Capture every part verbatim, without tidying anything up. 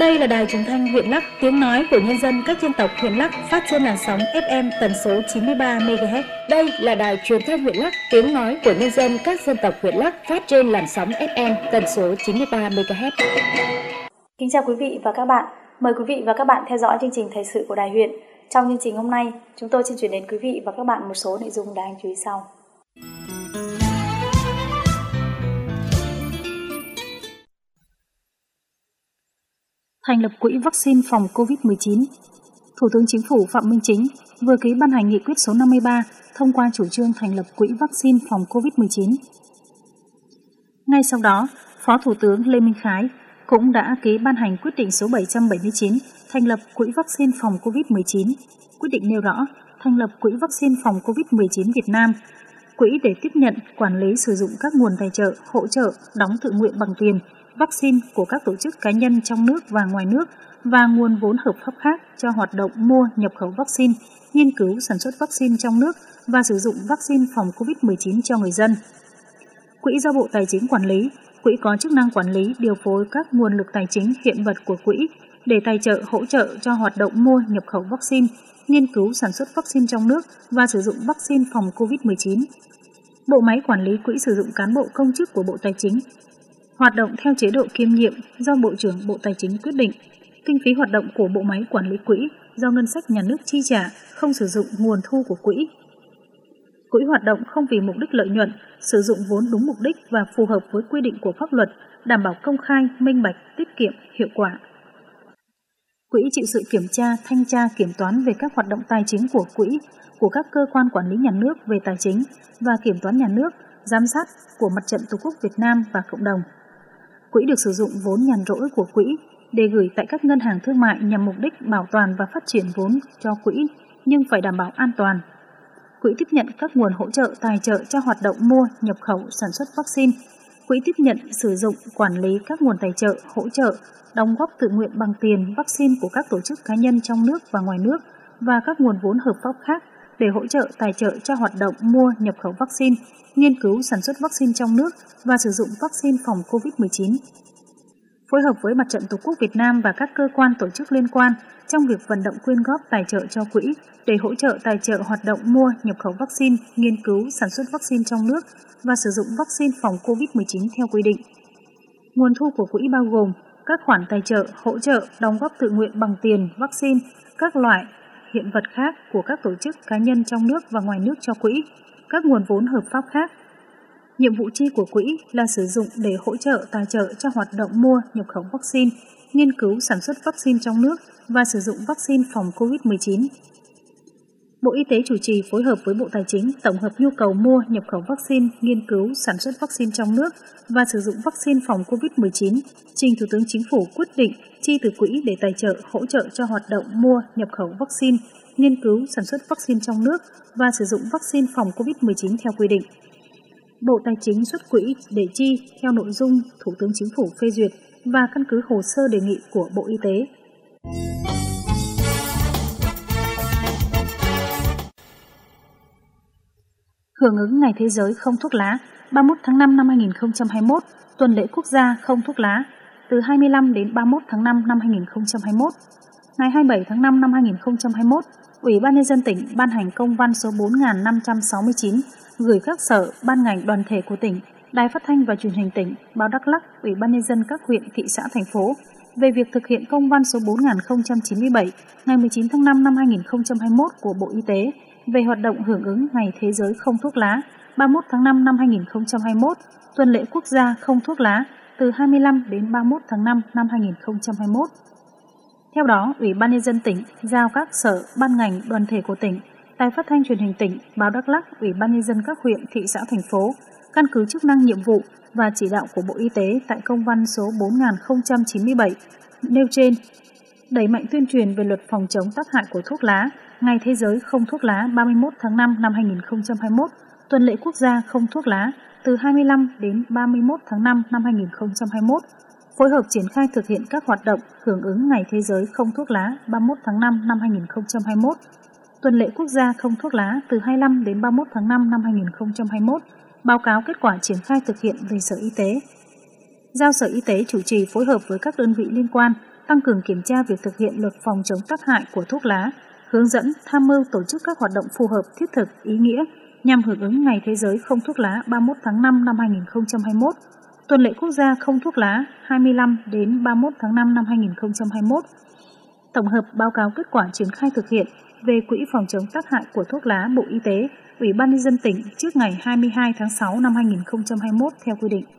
Đây là đài truyền thanh huyện Lắc, tiếng nói của nhân dân các dân tộc huyện Lắc, phát trên làn sóng ép em tần số chín mươi ba mê ga héc. Đây là đài truyền thanh huyện Lắc, tiếng nói của nhân dân các dân tộc huyện Lắc, phát trên làn sóng ép em tần số chín mươi ba mê ga héc. Kính chào quý vị và các bạn. Mời quý vị và các bạn theo dõi chương trình thời sự của Đài huyện. Trong chương trình hôm nay, chúng tôi xin chuyển đến quý vị và các bạn một số nội dung đáng chú ý sau. Thành lập quỹ vaccine phòng covid mười chín. Thủ tướng Chính phủ Phạm Minh Chính vừa ký ban hành nghị quyết số năm mươi ba thông qua chủ trương thành lập quỹ vaccine phòng covid mười chín. Ngay sau đó, Phó Thủ tướng Lê Minh Khái cũng đã ký ban hành quyết định số bảy trăm bảy mươi chín thành lập quỹ vaccine phòng covid mười chín. Quyết định nêu rõ thành lập quỹ vaccine phòng covid mười chín Việt Nam, quỹ để tiếp nhận, quản lý sử dụng các nguồn tài trợ, hỗ trợ, đóng tự nguyện bằng tiền vaccine của các tổ chức cá nhân trong nước và ngoài nước và nguồn vốn hợp pháp khác cho hoạt động mua, nhập khẩu vaccine, nghiên cứu sản xuất vaccine trong nước và sử dụng vaccine phòng covid mười chín cho người dân. Quỹ do Bộ Tài chính quản lý, quỹ có chức năng quản lý, điều phối các nguồn lực tài chính hiện vật của quỹ để tài trợ, hỗ trợ cho hoạt động mua, nhập khẩu vaccine, nghiên cứu sản xuất vaccine trong nước và sử dụng vaccine phòng covid mười chín. Bộ máy quản lý quỹ sử dụng cán bộ công chức của Bộ Tài chính. Hoạt động theo chế độ kiêm nhiệm do Bộ trưởng Bộ Tài chính quyết định. Kinh phí hoạt động của bộ máy quản lý quỹ do ngân sách nhà nước chi trả, không sử dụng nguồn thu của quỹ. Quỹ hoạt động không vì mục đích lợi nhuận, sử dụng vốn đúng mục đích và phù hợp với quy định của pháp luật, đảm bảo công khai, minh bạch, tiết kiệm, hiệu quả. Quỹ chịu sự kiểm tra, thanh tra, kiểm toán về các hoạt động tài chính của quỹ, của các cơ quan quản lý nhà nước về tài chính và kiểm toán nhà nước, giám sát của Mặt trận Tổ quốc Việt Nam và cộng đồng. Quỹ được sử dụng vốn nhàn rỗi của quỹ để gửi tại các ngân hàng thương mại nhằm mục đích bảo toàn và phát triển vốn cho quỹ, nhưng phải đảm bảo an toàn. Quỹ tiếp nhận các nguồn hỗ trợ tài trợ cho hoạt động mua, nhập khẩu, sản xuất vaccine. Quỹ tiếp nhận, sử dụng, quản lý các nguồn tài trợ, hỗ trợ, đóng góp tự nguyện bằng tiền vaccine của các tổ chức cá nhân trong nước và ngoài nước và các nguồn vốn hợp pháp khác để hỗ trợ tài trợ cho hoạt động mua, nhập khẩu vaccine, nghiên cứu sản xuất vaccine trong nước và sử dụng vaccine phòng covid mười chín. Phối hợp với Mặt trận Tổ quốc Việt Nam và các cơ quan tổ chức liên quan trong việc vận động quyên góp tài trợ cho quỹ để hỗ trợ tài trợ hoạt động mua, nhập khẩu vaccine, nghiên cứu sản xuất vaccine trong nước và sử dụng vaccine phòng covid mười chín theo quy định. Nguồn thu của quỹ bao gồm các khoản tài trợ, hỗ trợ, đóng góp tự nguyện bằng tiền, vaccine, các loại hiện vật khác của các tổ chức cá nhân trong nước và ngoài nước cho quỹ, các nguồn vốn hợp pháp khác. Nhiệm vụ chi của quỹ là sử dụng để hỗ trợ tài trợ cho hoạt động mua, nhập khẩu vaccine, nghiên cứu sản xuất vaccine trong nước và sử dụng vaccine phòng covid mười chín. Bộ Y tế chủ trì phối hợp với Bộ Tài chính tổng hợp nhu cầu mua, nhập khẩu vaccine, nghiên cứu sản xuất vaccine trong nước và sử dụng vaccine phòng covid mười chín, trình Thủ tướng Chính phủ quyết định chi từ quỹ để tài trợ, hỗ trợ cho hoạt động mua, nhập khẩu vaccine, nghiên cứu sản xuất vaccine trong nước và sử dụng vaccine phòng covid mười chín theo quy định. Bộ Tài chính xuất quỹ để chi theo nội dung Thủ tướng Chính phủ phê duyệt và căn cứ hồ sơ đề nghị của Bộ Y tế. Hưởng ứng Ngày Thế giới không thuốc lá, ba mươi mốt tháng năm năm hai nghìn không trăm hai mươi mốt, tuần lễ quốc gia không thuốc lá, từ hai mươi lăm đến ba mươi mốt tháng năm năm hai nghìn không trăm hai mươi mốt. Ngày hai mươi bảy tháng năm năm hai nghìn không trăm hai mươi mốt, Ủy ban Nhân dân tỉnh ban hành công văn số bốn nghìn năm trăm sáu mươi chín gửi các sở, ban ngành, đoàn thể của tỉnh, Đài Phát thanh và Truyền hình tỉnh, Báo Đắk Lắk, Ủy ban Nhân dân các huyện, thị xã, thành phố về việc thực hiện công văn số bốn nghìn không trăm chín mươi bảy ngày mười chín tháng năm năm hai nghìn không trăm hai mươi mốt của Bộ Y tế về hoạt động hưởng ứng Ngày Thế giới không thuốc lá ba mươi mốt tháng năm năm hai nghìn không trăm hai mươi mốt, tuần lễ quốc gia không thuốc lá từ hai mươi lăm đến ba mươi mốt tháng năm năm hai nghìn không trăm hai mươi mốt. Theo đó, Ủy ban Nhân dân tỉnh giao các sở, ban ngành, đoàn thể của tỉnh, Đài Phát thanh Truyền hình tỉnh, Báo Đắk Lắk, Ủy ban Nhân dân các huyện, thị xã, thành phố căn cứ chức năng, nhiệm vụ và chỉ đạo của Bộ Y tế tại công văn số bốn nghìn không trăm chín mươi bảy nêu trên, đẩy mạnh tuyên truyền về luật phòng chống tác hại của thuốc lá, Ngày Thế giới không thuốc lá ba mươi mốt tháng năm năm hai nghìn không trăm hai mươi mốt, tuần lễ quốc gia không thuốc lá từ hai mươi lăm đến ba mươi mốt tháng năm năm hai nghìn không trăm hai mươi mốt, phối hợp triển khai thực hiện các hoạt động hưởng ứng Ngày Thế giới không thuốc lá ba mươi mốt tháng năm năm hai nghìn không trăm hai mươi mốt, tuần lễ quốc gia không thuốc lá từ hai mươi lăm đến ba mươi mốt tháng năm năm hai nghìn không trăm hai mươi mốt, báo cáo kết quả triển khai thực hiện về Sở Y tế. Giao Sở Y tế chủ trì phối hợp với các đơn vị liên quan tăng cường kiểm tra việc thực hiện luật phòng chống tác hại của thuốc lá, hướng dẫn, tham mưu tổ chức các hoạt động phù hợp, thiết thực, ý nghĩa nhằm hưởng ứng Ngày Thế giới không thuốc lá ba mươi mốt tháng năm năm hai nghìn không trăm hai mươi mốt, Tuần lễ Quốc gia không thuốc lá hai mươi lăm đến ba mươi mốt tháng năm năm hai nghìn không trăm hai mươi mốt. Tổng hợp báo cáo kết quả triển khai thực hiện về Quỹ phòng chống tác hại của thuốc lá Bộ Y tế, Ủy ban nhân dân tỉnh trước ngày hai mươi hai tháng sáu năm hai nghìn không trăm hai mươi mốt theo quy định.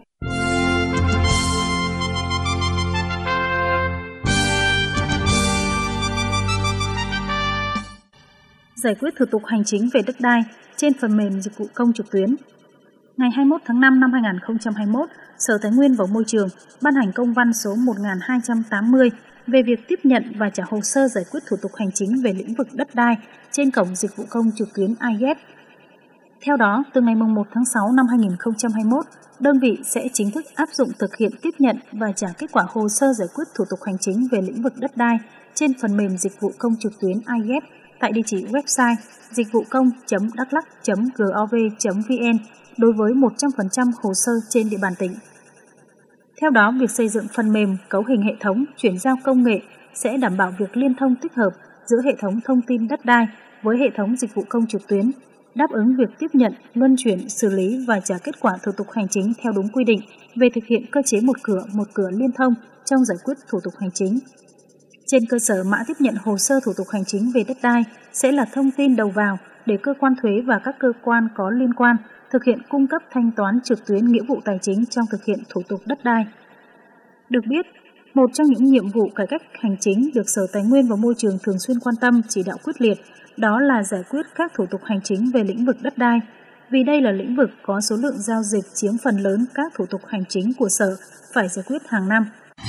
Giải quyết thủ tục hành chính về đất đai trên phần mềm dịch vụ công trực tuyến. Ngày hai mươi mốt tháng năm năm hai nghìn không trăm hai mươi mốt, Sở Tài nguyên và Môi trường ban hành công văn số một nghìn hai trăm tám mươi về việc tiếp nhận và trả hồ sơ giải quyết thủ tục hành chính về lĩnh vực đất đai trên cổng dịch vụ công trực tuyến i ghét. Theo đó, từ ngày một tháng sáu năm hai nghìn không trăm hai mươi mốt, đơn vị sẽ chính thức áp dụng thực hiện tiếp nhận và trả kết quả hồ sơ giải quyết thủ tục hành chính về lĩnh vực đất đai trên phần mềm dịch vụ công trực tuyến i ghét tại địa chỉ website dịch vụ công chấm đắk lắk chấm gov chấm vn đối với một trăm phần trăm hồ sơ trên địa bàn tỉnh. Theo đó, việc xây dựng phần mềm cấu hình hệ thống chuyển giao công nghệ sẽ đảm bảo việc liên thông tích hợp giữa hệ thống thông tin đất đai với hệ thống dịch vụ công trực tuyến, đáp ứng việc tiếp nhận, luân chuyển, xử lý và trả kết quả thủ tục hành chính theo đúng quy định về thực hiện cơ chế một cửa, một cửa liên thông trong giải quyết thủ tục hành chính. Trên cơ sở mã tiếp nhận hồ sơ thủ tục hành chính về đất đai sẽ là thông tin đầu vào để cơ quan thuế và các cơ quan có liên quan thực hiện cung cấp thanh toán trực tuyến nghĩa vụ tài chính trong thực hiện thủ tục đất đai. Được biết, một trong những nhiệm vụ cải cách hành chính được Sở Tài nguyên và Môi trường thường xuyên quan tâm, chỉ đạo quyết liệt, đó là giải quyết các thủ tục hành chính về lĩnh vực đất đai, vì đây là lĩnh vực có số lượng giao dịch chiếm phần lớn các thủ tục hành chính của Sở phải giải quyết hàng năm.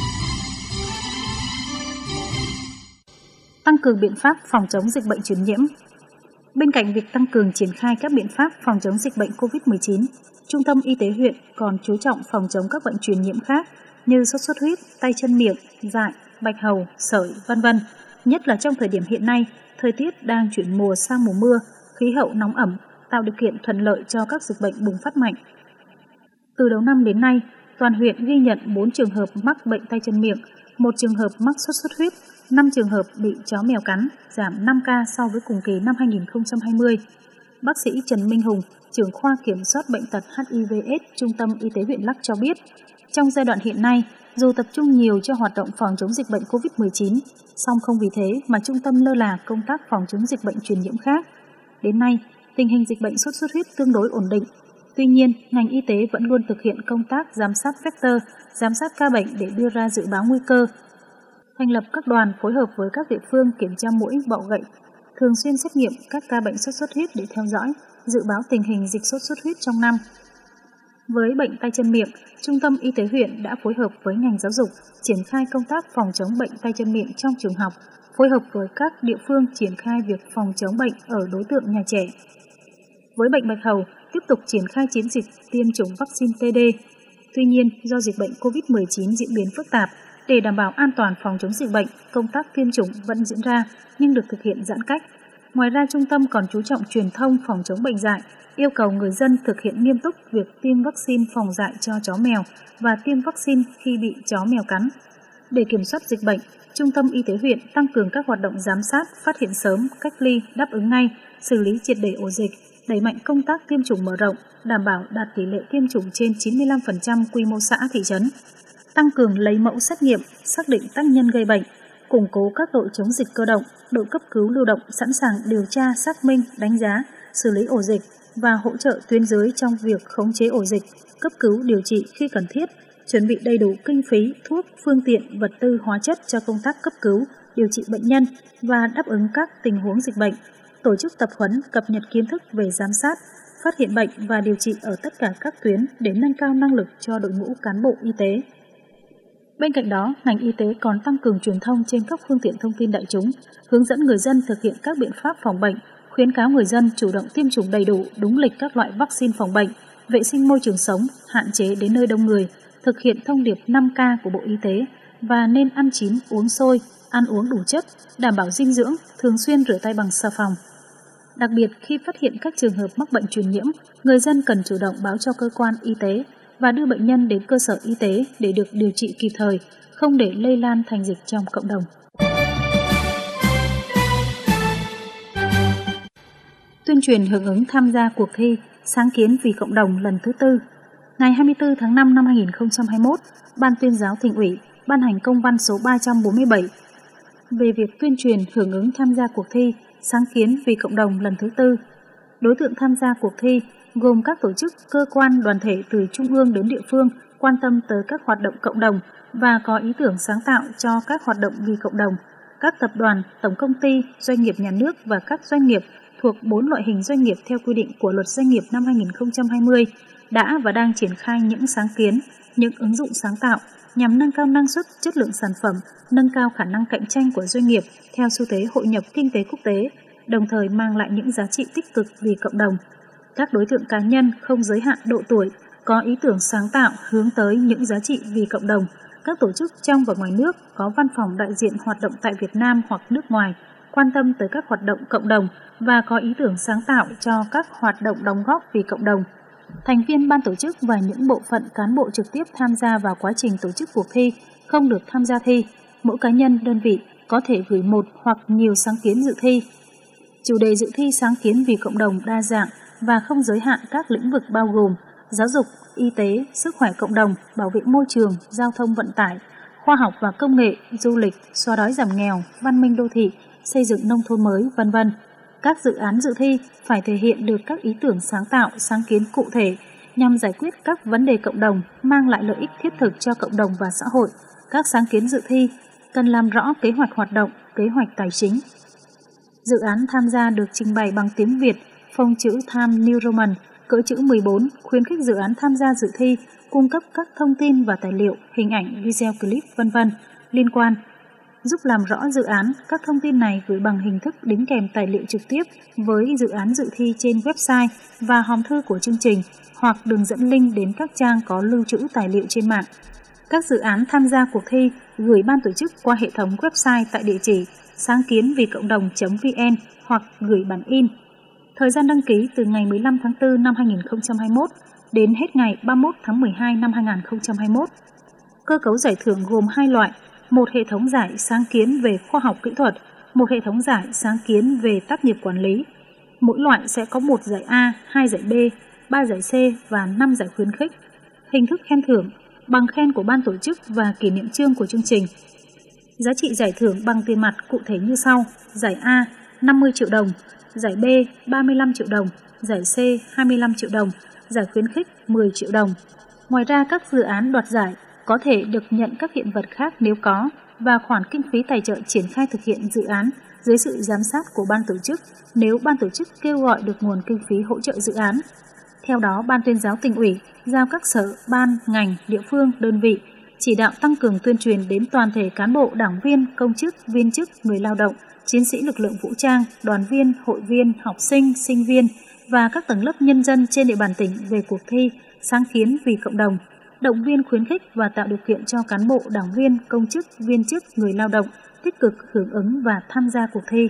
Tăng cường biện pháp phòng chống dịch bệnh truyền nhiễm. Bên cạnh việc tăng cường triển khai các biện pháp phòng chống dịch bệnh covid mười chín, Trung tâm Y tế huyện còn chú trọng phòng chống các bệnh truyền nhiễm khác như sốt xuất huyết, tay chân miệng, dại, bạch hầu, sởi, vân vân. Nhất là trong thời điểm hiện nay, thời tiết đang chuyển mùa sang mùa mưa, khí hậu nóng ẩm, tạo điều kiện thuận lợi cho các dịch bệnh bùng phát mạnh. Từ đầu năm đến nay, toàn huyện ghi nhận bốn trường hợp mắc bệnh tay chân miệng, một trường hợp mắc sốt xuất huyết, năm trường hợp bị chó mèo cắn, giảm năm ca so với cùng kỳ năm hai nghìn không trăm hai mươi. Bác sĩ Trần Minh Hùng, trưởng khoa kiểm soát bệnh tật H I V AIDS Trung tâm Y tế huyện Lắk cho biết, trong giai đoạn hiện nay, dù tập trung nhiều cho hoạt động phòng chống dịch bệnh covid mười chín, song không vì thế mà trung tâm lơ là công tác phòng chống dịch bệnh truyền nhiễm khác. Đến nay, tình hình dịch bệnh sốt xuất huyết tương đối ổn định. Tuy nhiên, ngành y tế vẫn luôn thực hiện công tác giám sát vector, giám sát ca bệnh để đưa ra dự báo nguy cơ. Thành lập các đoàn phối hợp với các địa phương kiểm tra muỗi, bọ gậy, thường xuyên xét nghiệm các ca bệnh sốt xuất huyết để theo dõi, dự báo tình hình dịch sốt xuất huyết trong năm. Với bệnh tay chân miệng, Trung tâm Y tế huyện đã phối hợp với ngành giáo dục triển khai công tác phòng chống bệnh tay chân miệng trong trường học, phối hợp với các địa phương triển khai việc phòng chống bệnh ở đối tượng nhà trẻ. Với bệnh bạch hầu, tiếp tục triển khai chiến dịch tiêm chủng vaccine T D. Tuy nhiên, do dịch bệnh covid mười chín diễn biến phức tạp, để đảm bảo an toàn phòng chống dịch bệnh, công tác tiêm chủng vẫn diễn ra nhưng được thực hiện giãn cách. Ngoài ra, trung tâm còn chú trọng truyền thông phòng chống bệnh dại, yêu cầu người dân thực hiện nghiêm túc việc tiêm vaccine phòng dại cho chó mèo và tiêm vaccine khi bị chó mèo cắn. Để kiểm soát dịch bệnh, Trung tâm Y tế huyện tăng cường các hoạt động giám sát, phát hiện sớm, cách ly, đáp ứng ngay, xử lý triệt để ổ dịch, đẩy mạnh công tác tiêm chủng mở rộng, đảm bảo đạt tỷ lệ tiêm chủng trên chín mươi lăm phần trăm quy mô xã thị trấn. Tăng cường lấy mẫu xét nghiệm, xác định tác nhân gây bệnh, củng cố các đội chống dịch cơ động, đội cấp cứu lưu động sẵn sàng điều tra, xác minh, đánh giá, xử lý ổ dịch và hỗ trợ tuyến dưới trong việc khống chế ổ dịch, cấp cứu điều trị khi cần thiết, chuẩn bị đầy đủ kinh phí, thuốc, phương tiện, vật tư, hóa chất cho công tác cấp cứu, điều trị bệnh nhân và đáp ứng các tình huống dịch bệnh, tổ chức tập huấn, cập nhật kiến thức về giám sát, phát hiện bệnh và điều trị ở tất cả các tuyến để nâng cao năng lực cho đội ngũ cán bộ y tế. Bên cạnh đó, ngành y tế còn tăng cường truyền thông trên các phương tiện thông tin đại chúng, hướng dẫn người dân thực hiện các biện pháp phòng bệnh, khuyến cáo người dân chủ động tiêm chủng đầy đủ, đúng lịch các loại vaccine phòng bệnh, vệ sinh môi trường sống, hạn chế đến nơi đông người, thực hiện thông điệp năm K của Bộ Y tế và nên ăn chín, uống sôi, ăn uống đủ chất, đảm bảo dinh dưỡng, thường xuyên rửa tay bằng xà phòng. Đặc biệt, khi phát hiện các trường hợp mắc bệnh truyền nhiễm, người dân cần chủ động báo cho cơ quan y tế, và đưa bệnh nhân đến cơ sở y tế để được điều trị kịp thời, không để lây lan thành dịch trong cộng đồng. Tuyên truyền hưởng ứng tham gia cuộc thi Sáng kiến vì cộng đồng lần thứ tư. Ngày hai mươi tư tháng năm năm hai nghìn không trăm hai mươi mốt, Ban Tuyên giáo Thành ủy ban hành công văn số ba trăm bốn mươi bảy về việc tuyên truyền hưởng ứng tham gia cuộc thi Sáng kiến vì cộng đồng lần thứ tư. Đối tượng tham gia cuộc thi gồm các tổ chức, cơ quan, đoàn thể từ trung ương đến địa phương quan tâm tới các hoạt động cộng đồng và có ý tưởng sáng tạo cho các hoạt động vì cộng đồng. Các tập đoàn, tổng công ty, doanh nghiệp nhà nước và các doanh nghiệp thuộc bốn loại hình doanh nghiệp theo quy định của Luật Doanh nghiệp năm hai nghìn không trăm hai mươi đã và đang triển khai những sáng kiến, những ứng dụng sáng tạo nhằm nâng cao năng suất, chất lượng sản phẩm, nâng cao khả năng cạnh tranh của doanh nghiệp theo xu thế hội nhập kinh tế quốc tế, đồng thời mang lại những giá trị tích cực vì cộng đồng. Các đối tượng cá nhân không giới hạn độ tuổi, có ý tưởng sáng tạo hướng tới những giá trị vì cộng đồng. Các tổ chức trong và ngoài nước có văn phòng đại diện hoạt động tại Việt Nam hoặc nước ngoài, quan tâm tới các hoạt động cộng đồng và có ý tưởng sáng tạo cho các hoạt động đóng góp vì cộng đồng. Thành viên ban tổ chức và những bộ phận cán bộ trực tiếp tham gia vào quá trình tổ chức cuộc thi không được tham gia thi. Mỗi cá nhân, đơn vị có thể gửi một hoặc nhiều sáng kiến dự thi. Chủ đề dự thi sáng kiến vì cộng đồng đa dạng và không giới hạn các lĩnh vực bao gồm giáo dục, y tế, sức khỏe cộng đồng, bảo vệ môi trường, giao thông vận tải, khoa học và công nghệ, du lịch, xóa đói giảm nghèo, văn minh đô thị, xây dựng nông thôn mới, vân vân. Các dự án dự thi phải thể hiện được các ý tưởng sáng tạo, sáng kiến cụ thể nhằm giải quyết các vấn đề cộng đồng, mang lại lợi ích thiết thực cho cộng đồng và xã hội. Các sáng kiến dự thi cần làm rõ kế hoạch hoạt động, kế hoạch tài chính. Dự án tham gia được trình bày bằng tiếng Việt, phông chữ Times New Roman, cỡ chữ mười bốn, khuyến khích dự án tham gia dự thi, cung cấp các thông tin và tài liệu, hình ảnh, video clip, vân vân liên quan. Giúp làm rõ dự án, các thông tin này gửi bằng hình thức đính kèm tài liệu trực tiếp với dự án dự thi trên website và hòm thư của chương trình hoặc đường dẫn link đến các trang có lưu trữ tài liệu trên mạng. Các dự án tham gia cuộc thi gửi ban tổ chức qua hệ thống website tại địa chỉ sáng kiến vì cộng đồng chấm vn hoặc gửi bản in. Thời gian đăng ký từ ngày mười lăm tháng tư năm hai nghìn không trăm hai mươi mốt đến hết ngày ba mươi mốt tháng mười hai năm hai nghìn không trăm hai mươi mốt. Cơ cấu giải thưởng gồm hai loại, một hệ thống giải sáng kiến về khoa học kỹ thuật, một hệ thống giải sáng kiến về tác nghiệp quản lý. Mỗi loại sẽ có một giải A, hai giải B, ba giải C và năm giải khuyến khích. Hình thức khen thưởng, bằng khen của ban tổ chức và kỷ niệm chương của chương trình. Giá trị giải thưởng bằng tiền mặt cụ thể như sau: giải A năm mươi triệu đồng, giải B ba mươi lăm triệu đồng, giải C hai mươi lăm triệu đồng, giải khuyến khích mười triệu đồng. Ngoài ra, các dự án đoạt giải có thể được nhận các hiện vật khác nếu có và khoản kinh phí tài trợ triển khai thực hiện dự án dưới sự giám sát của ban tổ chức nếu ban tổ chức kêu gọi được nguồn kinh phí hỗ trợ dự án. Theo đó, Ban Tuyên giáo Tỉnh ủy giao các sở, ban, ngành, địa phương, đơn vị chỉ đạo tăng cường tuyên truyền đến toàn thể cán bộ, đảng viên, công chức, viên chức, người lao động, chiến sĩ lực lượng vũ trang, đoàn viên, hội viên, học sinh, sinh viên và các tầng lớp nhân dân trên địa bàn tỉnh về cuộc thi Sáng kiến vì cộng đồng, động viên khuyến khích và tạo điều kiện cho cán bộ, đảng viên, công chức, viên chức, người lao động tích cực hưởng ứng và tham gia cuộc thi.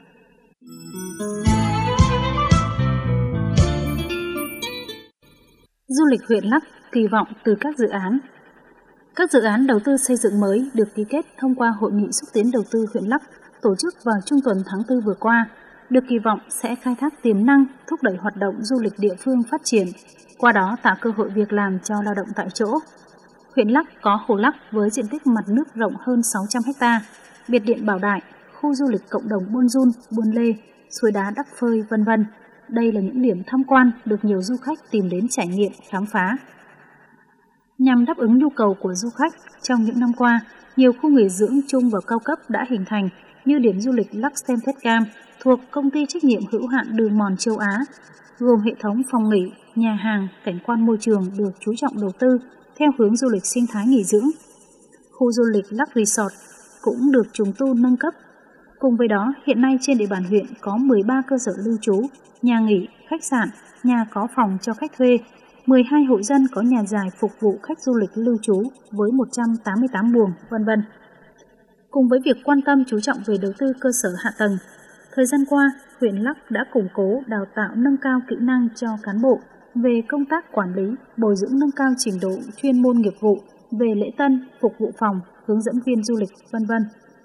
Du lịch huyện Lắc kỳ vọng từ các dự án. Các dự án đầu tư xây dựng mới được ký kết thông qua Hội nghị xúc tiến đầu tư huyện Lắc tổ chức vào trung tuần tháng tư vừa qua, được kỳ vọng sẽ khai thác tiềm năng, thúc đẩy hoạt động du lịch địa phương phát triển, qua đó tạo cơ hội việc làm cho lao động tại chỗ. Huyện Lắc có hồ Lắc với diện tích mặt nước rộng hơn sáu trăm héc ta, biệt điện Bảo Đại, khu du lịch cộng đồng Buôn Dun, Buôn Lê, suối đá Đắc Phơi, vân vân. Đây là những điểm tham quan được nhiều du khách tìm đến trải nghiệm, khám phá. Nhằm đáp ứng nhu cầu của du khách, trong những năm qua, nhiều khu nghỉ dưỡng trung và cao cấp đã hình thành như điểm du lịch Lắc Stemtedcam thuộc công ty trách nhiệm hữu hạn Đường Mòn Châu Á, gồm hệ thống phòng nghỉ, nhà hàng, cảnh quan môi trường được chú trọng đầu tư theo hướng du lịch sinh thái nghỉ dưỡng. Khu du lịch Lắc Resort cũng được trùng tu nâng cấp. Cùng với đó, hiện nay trên địa bàn huyện có mười ba cơ sở lưu trú, nhà nghỉ, khách sạn, nhà có phòng cho khách thuê, mười hai hộ dân có nhà dài phục vụ khách du lịch lưu trú với một trăm tám mươi tám buồng, vân vân. Cùng với việc quan tâm chú trọng về đầu tư cơ sở hạ tầng, thời gian qua, huyện Lắc đã củng cố, đào tạo nâng cao kỹ năng cho cán bộ, về công tác quản lý, bồi dưỡng nâng cao trình độ chuyên môn nghiệp vụ về lễ tân, phục vụ phòng, hướng dẫn viên du lịch, vân vân.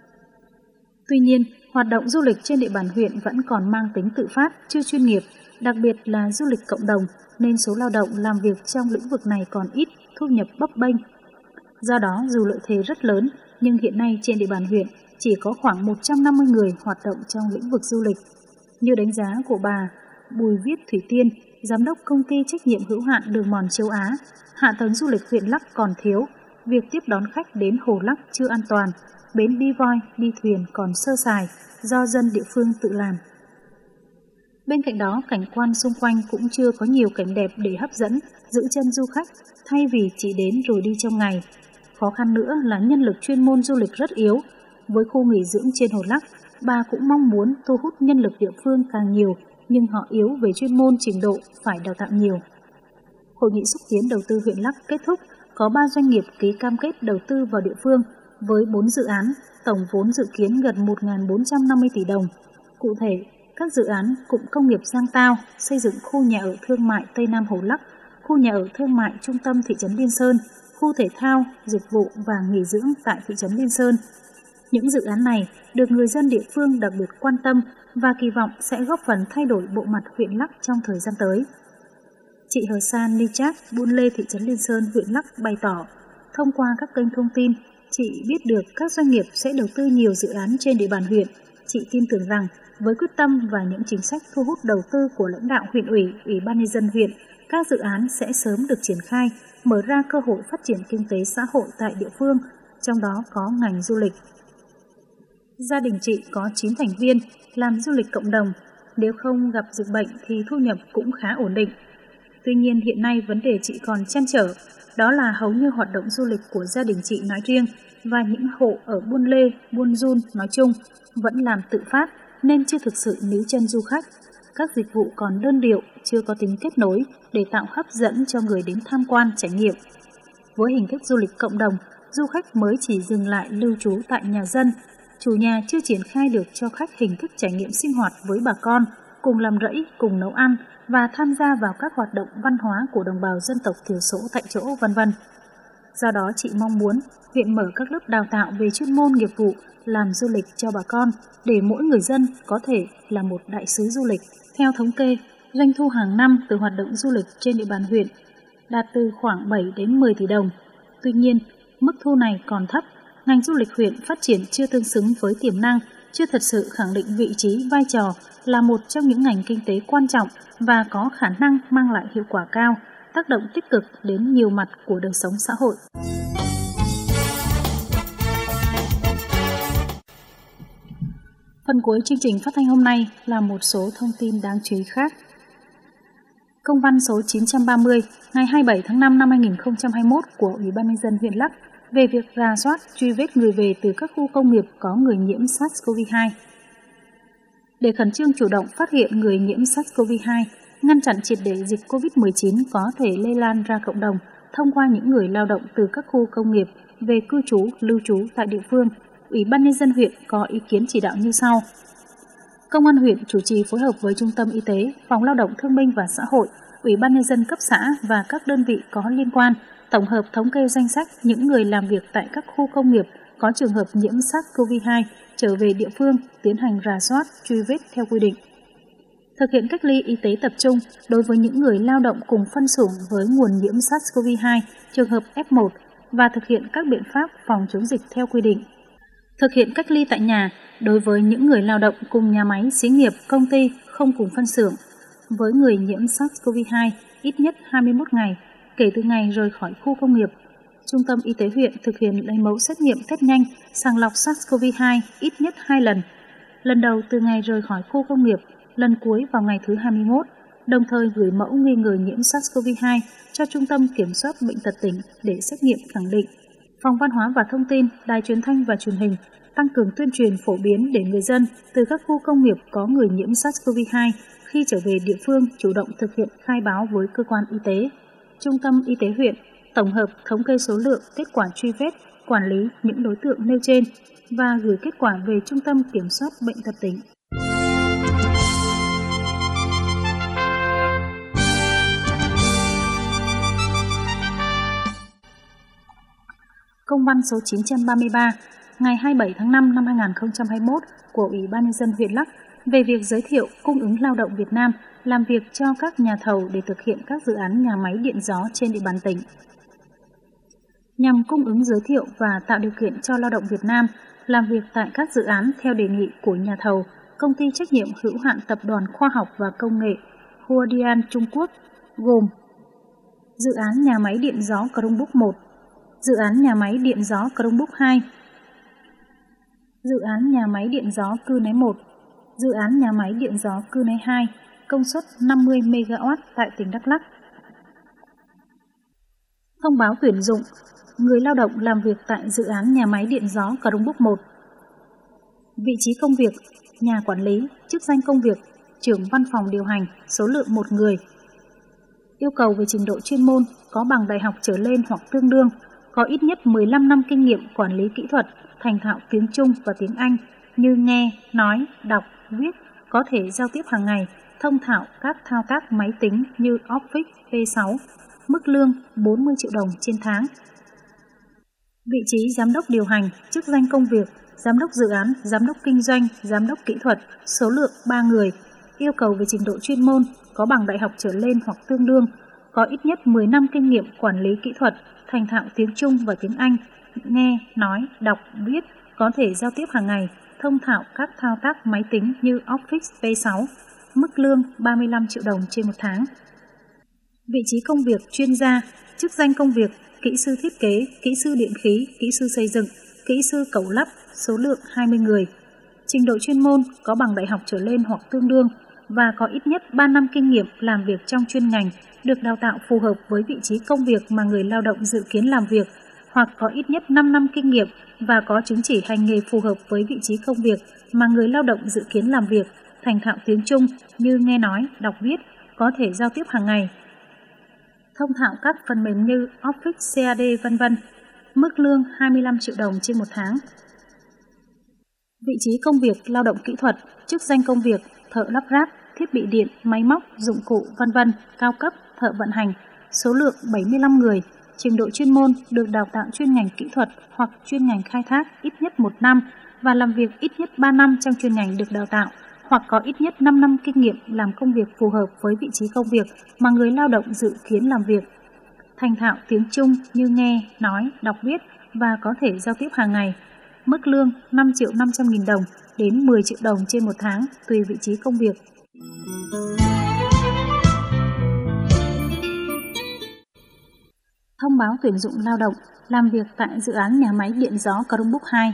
Tuy nhiên, hoạt động du lịch trên địa bàn huyện vẫn còn mang tính tự phát, chưa chuyên nghiệp, đặc biệt là du lịch cộng đồng, nên số lao động làm việc trong lĩnh vực này còn ít, thu nhập bấp bênh. Do đó, dù lợi thế rất lớn, nhưng hiện nay trên địa bàn huyện chỉ có khoảng một trăm năm mươi người hoạt động trong lĩnh vực du lịch. Như đánh giá của bà Bùi Viết Thủy Tiên, Giám đốc Công ty Trách nhiệm hữu hạn Đường mòn Châu Á, hạ tầng du lịch huyện Lắc còn thiếu, việc tiếp đón khách đến Hồ Lắc chưa an toàn, bến đi voi, đi thuyền còn sơ sài do dân địa phương tự làm. Bên cạnh đó, cảnh quan xung quanh cũng chưa có nhiều cảnh đẹp để hấp dẫn, giữ chân du khách, thay vì chỉ đến rồi đi trong ngày. Khó khăn nữa là nhân lực chuyên môn du lịch rất yếu. Với khu nghỉ dưỡng trên Hồ Lắc, bà cũng mong muốn thu hút nhân lực địa phương càng nhiều, nhưng họ yếu về chuyên môn trình độ, phải đào tạo nhiều. Hội nghị xúc tiến đầu tư huyện Lắc kết thúc, có ba doanh nghiệp ký cam kết đầu tư vào địa phương với bốn dự án, tổng vốn dự kiến gần một nghìn bốn trăm năm mươi tỷ đồng. Cụ thể, các dự án cụm công nghiệp Giang Tao xây dựng khu nhà ở thương mại Tây Nam Hồ Lắc, khu nhà ở thương mại trung tâm thị trấn Liên Sơn, khu thể thao, dịch vụ và nghỉ dưỡng tại thị trấn Liên Sơn. Những dự án này được người dân địa phương đặc biệt quan tâm và kỳ vọng sẽ góp phần thay đổi bộ mặt huyện Lắc trong thời gian tới. Chị Hờ San Nichak, Buôn Lê, thị trấn Liên Sơn, huyện Lắc bày tỏ, thông qua các kênh thông tin, chị biết được các doanh nghiệp sẽ đầu tư nhiều dự án trên địa bàn huyện. Chị tin tưởng rằng với quyết tâm và những chính sách thu hút đầu tư của lãnh đạo huyện ủy, ủy ban nhân dân huyện, các dự án sẽ sớm được triển khai, mở ra cơ hội phát triển kinh tế xã hội tại địa phương, trong đó có ngành du lịch. Gia đình chị có chín thành viên làm du lịch cộng đồng, nếu không gặp dịch bệnh thì thu nhập cũng khá ổn định. Tuy nhiên hiện nay vấn đề chị còn trăn trở, đó là hầu như hoạt động du lịch của gia đình chị nói riêng và những hộ ở Buôn Lê, Buôn Giun nói chung vẫn làm tự phát nên chưa thực sự níu chân du khách. Các dịch vụ còn đơn điệu, chưa có tính kết nối để tạo hấp dẫn cho người đến tham quan trải nghiệm. Với hình thức du lịch cộng đồng, du khách mới chỉ dừng lại lưu trú tại nhà dân. Chủ nhà chưa triển khai được cho khách hình thức trải nghiệm sinh hoạt với bà con, cùng làm rẫy, cùng nấu ăn và tham gia vào các hoạt động văn hóa của đồng bào dân tộc thiểu số tại chỗ, vân vân. Do đó, chị mong muốn huyện mở các lớp đào tạo về chuyên môn nghiệp vụ làm du lịch cho bà con để mỗi người dân có thể là một đại sứ du lịch. Theo thống kê, doanh thu hàng năm từ hoạt động du lịch trên địa bàn huyện đạt từ khoảng bảy đến mười tỷ đồng. Tuy nhiên, mức thu này còn thấp, ngành du lịch huyện phát triển chưa tương xứng với tiềm năng, chưa thật sự khẳng định vị trí, vai trò là một trong những ngành kinh tế quan trọng và có khả năng mang lại hiệu quả cao, tác động tích cực đến nhiều mặt của đời sống xã hội. Phần cuối chương trình phát thanh hôm nay là một số thông tin đáng chú ý khác. Công văn số chín trăm ba mươi ngày hai mươi bảy tháng năm năm hai nghìn không trăm hai mươi mốt của Ủy ban nhân dân huyện Lắc về việc rà soát, truy vết người về từ các khu công nghiệp có người nhiễm SARS-xê o vê hai. Để khẩn trương chủ động phát hiện người nhiễm SARS-xê o vê hai, ngăn chặn triệt để dịch covid mười chín có thể lây lan ra cộng đồng thông qua những người lao động từ các khu công nghiệp về cư trú, lưu trú tại địa phương, Ủy ban nhân dân huyện có ý kiến chỉ đạo như sau. Công an huyện chủ trì phối hợp với Trung tâm Y tế, Phòng Lao động Thương binh và Xã hội, Ủy ban nhân dân cấp xã và các đơn vị có liên quan tổng hợp thống kê danh sách những người làm việc tại các khu công nghiệp có trường hợp nhiễm SARS-xê o vê hai trở về địa phương, tiến hành rà soát, truy vết theo quy định. Thực hiện cách ly y tế tập trung đối với những người lao động cùng phân xưởng với nguồn nhiễm SARS-xê o vê hai, trường hợp ép một và thực hiện các biện pháp phòng chống dịch theo quy định. Thực hiện cách ly tại nhà đối với những người lao động cùng nhà máy, xí nghiệp, công ty không cùng phân xưởng. Với người nhiễm SARS-xê o vê hai ít nhất hai mươi mốt ngày kể từ ngày rời khỏi khu công nghiệp. Trung tâm Y tế huyện thực hiện lấy mẫu xét nghiệm test nhanh sàng lọc SARS-xê o vê hai ít nhất hai lần. Lần đầu từ ngày rời khỏi khu công nghiệp, lần cuối vào ngày thứ hai mươi mốt, đồng thời gửi mẫu nghi ngờ nhiễm SARS-xê o vê hai cho Trung tâm Kiểm soát Bệnh tật tỉnh để xét nghiệm khẳng định. Phòng Văn hóa và Thông tin, Đài Truyền thanh và Truyền hình tăng cường tuyên truyền phổ biến để người dân từ các khu công nghiệp có người nhiễm SARS-xê o vê hai khi trở về địa phương chủ động thực hiện khai báo với cơ quan y tế. Trung tâm Y tế huyện tổng hợp thống kê số lượng, kết quả truy vết, quản lý những đối tượng nêu trên và gửi kết quả về Trung tâm Kiểm soát Bệnh tật tỉnh. Công văn số chín trăm ba mươi ba ngày hai mươi bảy tháng năm năm hai nghìn không trăm hai mươi mốt của Ủy ban Nhân dân huyện Lắc về việc giới thiệu cung ứng lao động Việt Nam làm việc cho các nhà thầu để thực hiện các dự án nhà máy điện gió trên địa bàn tỉnh. Nhằm cung ứng giới thiệu và tạo điều kiện cho lao động Việt Nam làm việc tại các dự án theo đề nghị của nhà thầu, Công ty trách nhiệm hữu hạn Tập đoàn Khoa học và Công nghệ Huadian Trung Quốc, gồm dự án nhà máy điện gió Crongbuk một, dự án nhà máy điện gió Crongbuk hai, dự án nhà máy điện gió Cư Né một, dự án nhà máy điện gió Cư Né hai, công suất năm mươi mê ga oát tại tỉnh Đắk Lắk. Thông báo tuyển dụng người lao động làm việc tại dự án nhà máy điện gió Crongbuk một. Vị trí công việc: nhà quản lý, chức danh công việc: trưởng văn phòng điều hành, số lượng một người. Yêu cầu về trình độ chuyên môn: có bằng đại học trở lên hoặc tương đương, có ít nhất mười lăm năm kinh nghiệm quản lý kỹ thuật, thành thạo tiếng Trung và tiếng Anh như nghe, nói, đọc, viết, có thể giao tiếp hàng ngày, thông thạo các thao tác máy tính như Office P sáu, mức lương bốn mươi triệu đồng trên tháng. Vị trí giám đốc điều hành, chức danh công việc: giám đốc dự án, giám đốc kinh doanh, giám đốc kỹ thuật, số lượng ba người. Yêu cầu về trình độ chuyên môn: có bằng đại học trở lên hoặc tương đương, có ít nhất mười năm kinh nghiệm quản lý kỹ thuật, thành thạo tiếng Trung và tiếng Anh, nghe, nói, đọc, viết, có thể giao tiếp hàng ngày, thông thạo các thao tác máy tính như Office P sáu, mức lương ba mươi lăm triệu đồng trên một tháng. Vị trí công việc: chuyên gia, chức danh công việc: kỹ sư thiết kế, kỹ sư điện khí, kỹ sư xây dựng, kỹ sư cẩu lắp, số lượng hai mươi người. Trình độ chuyên môn: có bằng đại học trở lên hoặc tương đương và có ít nhất ba năm kinh nghiệm làm việc trong chuyên ngành, được đào tạo phù hợp với vị trí công việc mà người lao động dự kiến làm việc, hoặc có ít nhất năm năm kinh nghiệm và có chứng chỉ hành nghề phù hợp với vị trí công việc mà người lao động dự kiến làm việc, thành thạo tiếng Trung như nghe nói, đọc viết, có thể giao tiếp hàng ngày, thông thạo các phần mềm như Office xê a đê, vân vân. Mức lương hai mươi lăm triệu đồng trên một tháng. Vị trí công việc: lao động kỹ thuật, chức danh công việc: thợ lắp ráp, thiết bị điện, máy móc, dụng cụ, vân vân, cao cấp, thợ vận hành, số lượng bảy mươi lăm người. Trình độ chuyên môn: được đào tạo chuyên ngành kỹ thuật hoặc chuyên ngành khai thác ít nhất một năm và làm việc ít nhất ba năm trong chuyên ngành được đào tạo, hoặc có ít nhất năm năm kinh nghiệm làm công việc phù hợp với vị trí công việc mà người lao động dự kiến làm việc. Thành thạo tiếng Trung như nghe, nói, đọc viết và có thể giao tiếp hàng ngày. Mức lương năm triệu năm trăm nghìn đồng đến mười triệu đồng trên một tháng tùy vị trí công việc. Thông báo tuyển dụng lao động làm việc tại dự án nhà máy điện gió Crongbuk hai.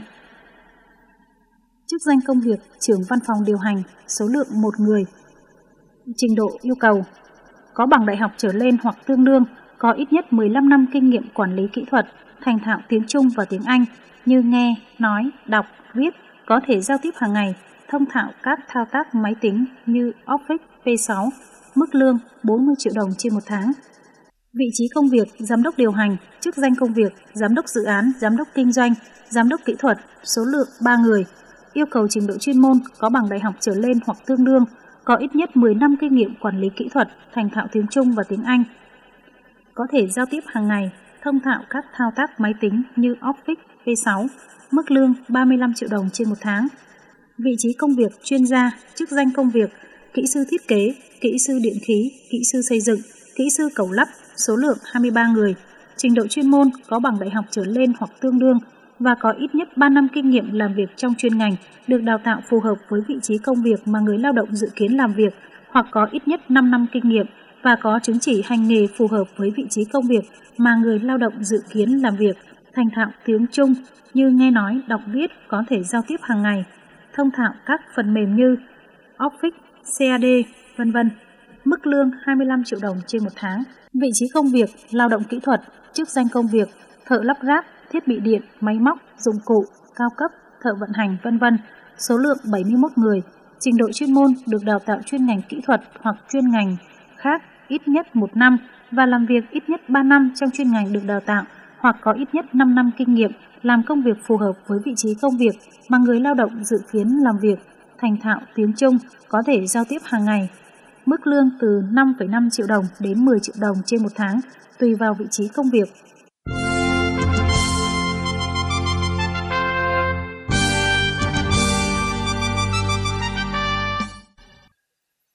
Chức danh công việc: trưởng văn phòng điều hành, số lượng một người. Trình độ yêu cầu: có bằng đại học trở lên hoặc tương đương, có ít nhất mười lăm năm kinh nghiệm quản lý kỹ thuật, thành thạo tiếng Trung và tiếng Anh như nghe, nói, đọc, viết, có thể giao tiếp hàng ngày, thông thạo các thao tác máy tính như Office P sáu, mức lương bốn mươi triệu đồng trên một tháng. Vị trí công việc: giám đốc điều hành, chức danh công việc: giám đốc dự án, giám đốc kinh doanh, giám đốc kỹ thuật, số lượng ba người. Yêu cầu trình độ chuyên môn: có bằng đại học trở lên hoặc tương đương, có ít nhất mười năm kinh nghiệm quản lý kỹ thuật, thành thạo tiếng Trung và tiếng Anh. Có thể giao tiếp hàng ngày, thông thạo các thao tác máy tính như Office P sáu, mức lương ba mươi lăm triệu đồng trên một tháng. Vị trí công việc: chuyên gia, chức danh công việc: kỹ sư thiết kế, kỹ sư điện khí, kỹ sư xây dựng, kỹ sư cẩu lắp, số lượng hai mươi ba người. Trình độ chuyên môn: có bằng đại học trở lên hoặc tương đương và có ít nhất ba năm kinh nghiệm làm việc trong chuyên ngành, được đào tạo phù hợp với vị trí công việc mà người lao động dự kiến làm việc, hoặc có ít nhất năm năm kinh nghiệm và có chứng chỉ hành nghề phù hợp với vị trí công việc mà người lao động dự kiến làm việc, thành thạo tiếng Trung như nghe nói, đọc viết, có thể giao tiếp hàng ngày, thông thạo các phần mềm như Office xê a đê, vân vân. Mức lương hai mươi lăm triệu đồng trên một tháng. Vị trí công việc: lao động kỹ thuật, chức danh công việc: thợ lắp ráp, thiết bị điện, máy móc, dụng cụ, cao cấp, thợ vận hành, vân vân. Số lượng bảy mươi mốt người. Trình độ chuyên môn: được đào tạo chuyên ngành kỹ thuật hoặc chuyên ngành khác ít nhất một năm và làm việc ít nhất ba năm trong chuyên ngành được đào tạo, hoặc có ít nhất năm năm kinh nghiệm làm công việc phù hợp với vị trí công việc mà người lao động dự kiến làm việc, thành thạo tiếng Trung, có thể giao tiếp hàng ngày. Mức lương từ năm phẩy năm triệu đồng đến mười triệu đồng trên một tháng, tùy vào vị trí công việc.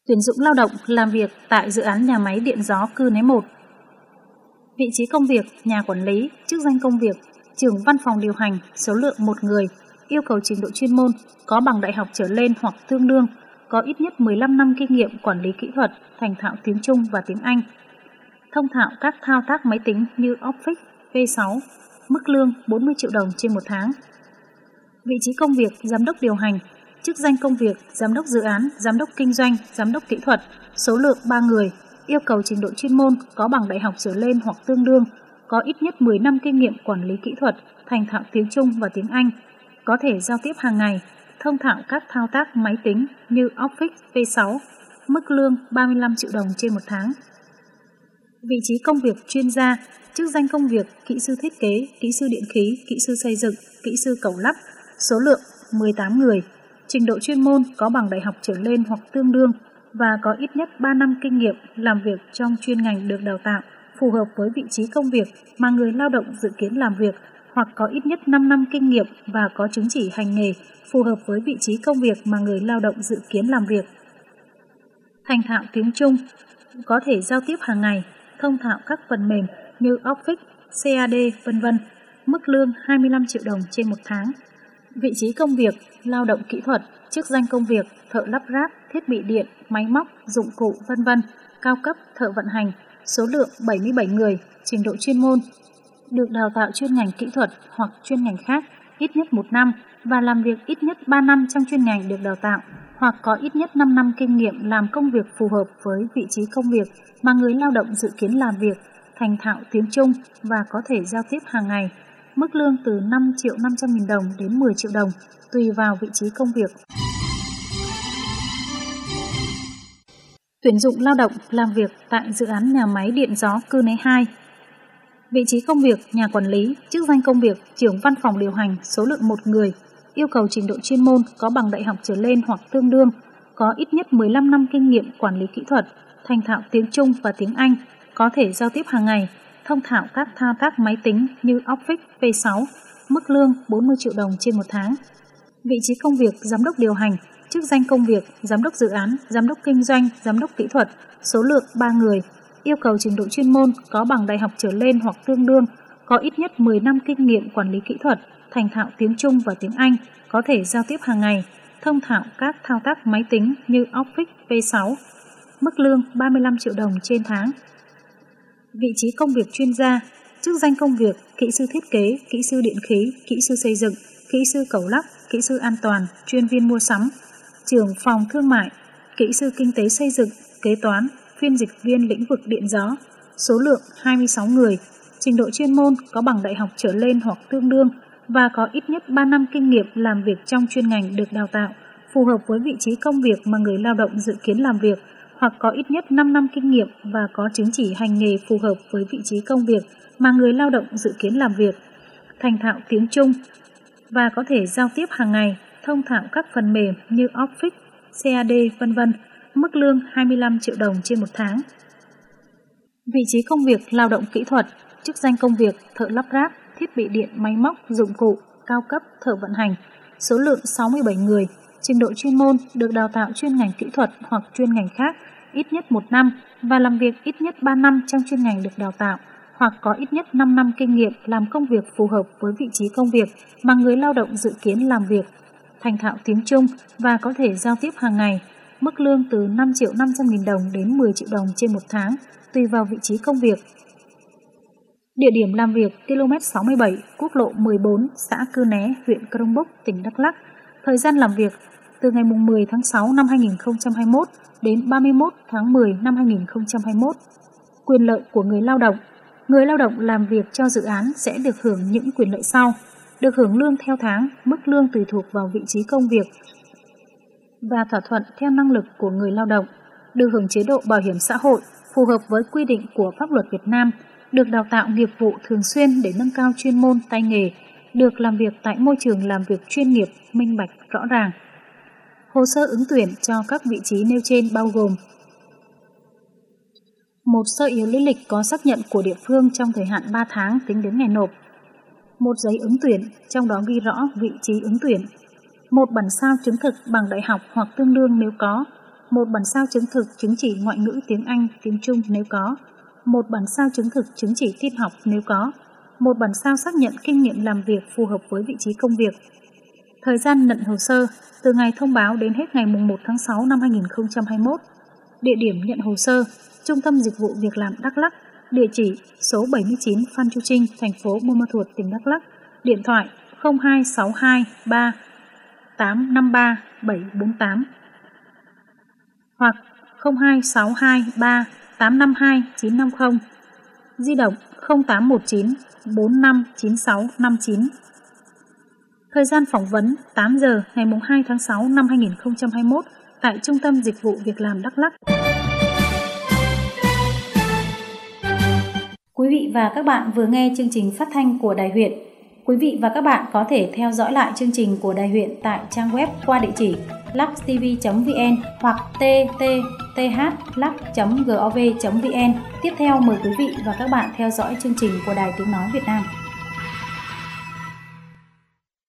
Tuyển dụng lao động làm việc tại dự án nhà máy điện gió Cư Né một. Vị trí công việc: nhà quản lý, chức danh công việc: trưởng văn phòng điều hành, số lượng một người, yêu cầu trình độ chuyên môn, có bằng đại học trở lên hoặc tương đương, có ít nhất mười lăm năm kinh nghiệm quản lý kỹ thuật, thành thạo tiếng Trung và tiếng Anh. Thông thạo các thao tác máy tính như Office, P sáu, mức lương bốn mươi triệu đồng trên một tháng. Vị trí công việc: giám đốc điều hành, chức danh công việc: giám đốc dự án, giám đốc kinh doanh, giám đốc kỹ thuật, số lượng ba người, yêu cầu trình độ chuyên môn, có bằng đại học trở lên hoặc tương đương, có ít nhất mười năm kinh nghiệm quản lý kỹ thuật, thành thạo tiếng Trung và tiếng Anh, có thể giao tiếp hàng ngày, thông thạo các thao tác máy tính như Office, P sáu, mức lương ba mươi lăm triệu đồng trên một tháng. Vị trí công việc: chuyên gia, chức danh công việc: kỹ sư thiết kế, kỹ sư điện khí, kỹ sư xây dựng, kỹ sư cầu lắp, số lượng mười tám người, trình độ chuyên môn, có bằng đại học trở lên hoặc tương đương và có ít nhất ba năm kinh nghiệm làm việc trong chuyên ngành được đào tạo, phù hợp với vị trí công việc mà người lao động dự kiến làm việc, hoặc có ít nhất năm năm kinh nghiệm và có chứng chỉ hành nghề phù hợp với vị trí công việc mà người lao động dự kiến làm việc. Thành thạo tiếng Trung, có thể giao tiếp hàng ngày, thông thạo các phần mềm như Office, xê a đê, vân vân, mức lương hai mươi lăm triệu đồng trên một tháng. Vị trí công việc: lao động kỹ thuật, chức danh công việc: thợ lắp ráp, thiết bị điện, máy móc, dụng cụ, vân vân, cao cấp, thợ vận hành, số lượng bảy mươi bảy người, trình độ chuyên môn, được đào tạo chuyên ngành kỹ thuật hoặc chuyên ngành khác ít nhất một năm và làm việc ít nhất ba năm trong chuyên ngành được đào tạo, hoặc có ít nhất năm năm kinh nghiệm làm công việc phù hợp với vị trí công việc mà người lao động dự kiến làm việc, thành thạo tiếng Trung và có thể giao tiếp hàng ngày, mức lương từ năm triệu năm trăm nghìn đồng đến mười triệu đồng, tùy vào vị trí công việc. Tuyển dụng lao động làm việc tại dự án nhà máy điện gió Cư Né hai. Vị trí công việc: nhà quản lý, chức danh công việc: trưởng văn phòng điều hành, số lượng một người, yêu cầu trình độ chuyên môn, có bằng đại học trở lên hoặc tương đương, có ít nhất mười lăm năm kinh nghiệm quản lý kỹ thuật, thành thạo tiếng Trung và tiếng Anh, có thể giao tiếp hàng ngày, thông thạo các thao tác máy tính như Office, P sáu, mức lương bốn mươi triệu đồng trên một tháng. Vị trí công việc: giám đốc điều hành, chức danh công việc: giám đốc dự án, giám đốc kinh doanh, giám đốc kỹ thuật, số lượng ba người, yêu cầu trình độ chuyên môn, có bằng đại học trở lên hoặc tương đương, có ít nhất mười năm kinh nghiệm quản lý kỹ thuật, thành thạo tiếng Trung và tiếng Anh, có thể giao tiếp hàng ngày, thông thạo các thao tác máy tính như Office, P sáu, mức lương ba mươi lăm triệu đồng trên tháng. Vị trí công việc: chuyên gia, chức danh công việc: kỹ sư thiết kế, kỹ sư điện khí, kỹ sư xây dựng, kỹ sư cầu lắp, kỹ sư an toàn, chuyên viên mua sắm, trưởng phòng thương mại, kỹ sư kinh tế xây dựng, kế toán, phiên dịch viên lĩnh vực điện gió, số lượng hai mươi sáu người, trình độ chuyên môn, có bằng đại học trở lên hoặc tương đương và có ít nhất ba năm kinh nghiệm làm việc trong chuyên ngành được đào tạo, phù hợp với vị trí công việc mà người lao động dự kiến làm việc, hoặc có ít nhất năm năm kinh nghiệm và có chứng chỉ hành nghề phù hợp với vị trí công việc mà người lao động dự kiến làm việc, thành thạo tiếng Trung và có thể giao tiếp hàng ngày, thông thạo các phần mềm như Office, xê a đê, vân vân, mức lương hai mươi lăm triệu đồng trên một tháng. Vị trí công việc: lao động kỹ thuật, chức danh công việc: thợ lắp ráp, thiết bị điện, máy móc, dụng cụ, cao cấp, thợ vận hành, số lượng sáu mươi bảy người, trình độ chuyên môn, được đào tạo chuyên ngành kỹ thuật hoặc chuyên ngành khác ít nhất một năm và làm việc ít nhất ba năm trong chuyên ngành được đào tạo, hoặc có ít nhất năm năm kinh nghiệm làm công việc phù hợp với vị trí công việc mà người lao động dự kiến làm việc, thành thạo tiếng Trung và có thể giao tiếp hàng ngày, mức lương từ năm triệu năm trăm nghìn đồng đến mười triệu đồng trên một tháng, tùy vào vị trí công việc. Địa điểm làm việc: ki lô mét sáu mươi bảy, quốc lộ mười bốn, xã Cư Né, huyện Crong Búc, tỉnh Đắk Lắk. Thời gian làm việc: từ ngày mười tháng sáu năm hai nghìn không trăm hai mươi mốt đến ba mươi mốt tháng mười năm hai nghìn không trăm hai mươi mốt. Quyền lợi của người lao động: người lao động làm việc cho dự án sẽ được hưởng những quyền lợi sau: được hưởng lương theo tháng, mức lương tùy thuộc vào vị trí công việc và thỏa thuận theo năng lực của người lao động, được hưởng chế độ bảo hiểm xã hội phù hợp với quy định của pháp luật Việt Nam, được đào tạo nghiệp vụ thường xuyên để nâng cao chuyên môn tay nghề, được làm việc tại môi trường làm việc chuyên nghiệp, minh bạch, rõ ràng. Hồ sơ ứng tuyển cho các vị trí nêu trên bao gồm: một sơ yếu lý lịch có xác nhận của địa phương trong thời hạn ba tháng tính đến ngày nộp, một giấy ứng tuyển, trong đó ghi rõ vị trí ứng tuyển, một bản sao chứng thực bằng đại học hoặc tương đương nếu có, một bản sao chứng thực chứng chỉ ngoại ngữ tiếng Anh, tiếng Trung nếu có, một bản sao chứng thực chứng chỉ tin học nếu có, một bản sao xác nhận kinh nghiệm làm việc phù hợp với vị trí công việc. Thời gian nhận hồ sơ từ ngày thông báo đến hết ngày mùng một tháng sáu năm hai nghìn không trăm hai mươi mốt. Địa điểm nhận hồ sơ: Trung tâm Dịch vụ Việc làm Đắk Lắk, địa chỉ số bảy mươi chín Phan Chu Trinh, thành phố Buôn Ma Thuột, tỉnh Đắk Lắk, điện thoại không hai sáu hai ba tám năm ba bảy bốn tám hoặc không hai sáu hai ba tám năm hai chín năm không, di động không tám một chín bốn năm chín sáu năm chín. Thời gian phỏng vấn tám giờ ngày hai tháng sáu năm hai nghìn không trăm hai mươi mốt tại Trung tâm Dịch vụ Việc làm Đắk Lắk. Quý vị và các bạn vừa nghe chương trình phát thanh của Đài huyện. Quý vị và các bạn có thể theo dõi lại chương trình của Đài huyện tại trang web qua địa chỉ luxtv chấm vn hoặc t t t h lux chấm gov chấm vn. Tiếp theo mời quý vị và các bạn theo dõi chương trình của Đài Tiếng Nói Việt Nam.